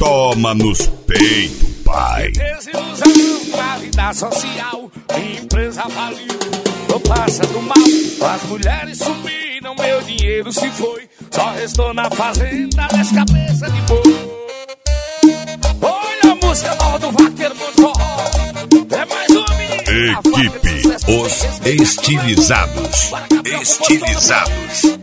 Toma nos peitos, pai. Desilusão na vida social, minha empresa faliu, tô passando mal. As mulheres sumiram, meu dinheiro se foi, só restou na fazenda 10 cabeças de boi. Olha a música nova do Vaqueiro muito forró. É mais uma menina. Equipe Os Estilizados. Estilizados.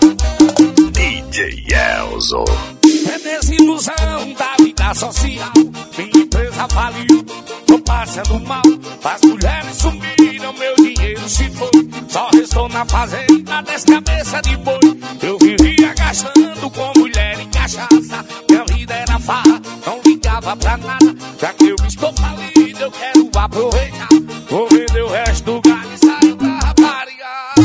DJ Elzo. É desilusão da vida social, minha empresa faliu, tô passando mal. As mulheres sumiram, meu dinheiro se foi, só restou na fazenda 10 cabeças de boi. Eu vivia gastando com mulher e cachaça, minha vida era farra, não ligava pra nada. Já que eu estou falido, eu quero aproveitar, vou vender o resto do gado e sair pra rapariga.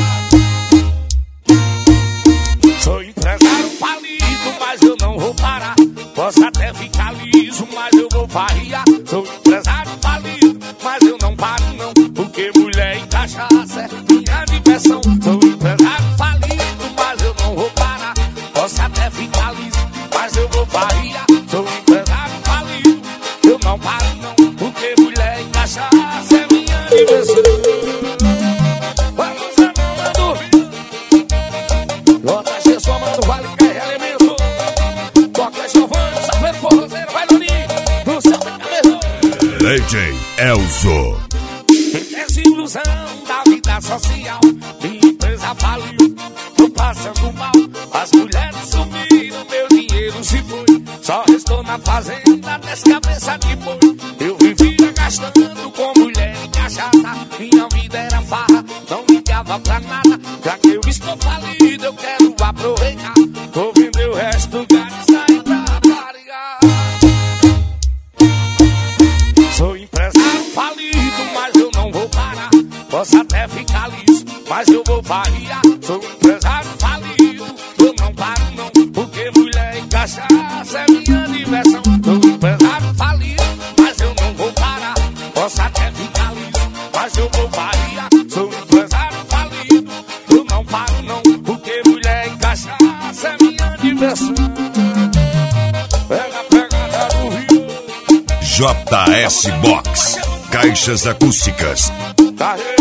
Sou empresário falido, mas eu não vou parar. Posso até ficar liso, mas eu vou variar. Sou empresário falido, mas eu não paro não, porque mulher e cachaça é minha diversão. Sou empresário falido, mas eu não vou parar. Posso até ficar liso, mas eu vou variar. Sou empresário falido, eu não paro não, porque mulher e cachaça é minha diversão. DJ Elzo. Desilusão da vida social, minha empresa faliu, tô passando mal. As mulheres sumiram, meu dinheiro se foi, só restou na fazenda 10 cabeças de boi. Eu vivia gastando com mulher e cachaça, minha vida era farra, não ligava pra nada. Já que eu estou falido, eu quero aproveitar, vou vender o resto do gado e sair pra rapariga. Sou empresário falido, mas eu não vou parar. Posso até ficar liso, mas eu vou variar. Sou empresário falido, eu não paro não, porque mulher e cachaça é minha diversão. Sou empresário falido, mas eu não vou parar. Posso até ficar liso, mas eu vou variar. Sou empresário falido, eu não paro não, porque mulher e cachaça é minha diversão. Pega a pegada do Rio. JS Box. Caixas acústicas. Tá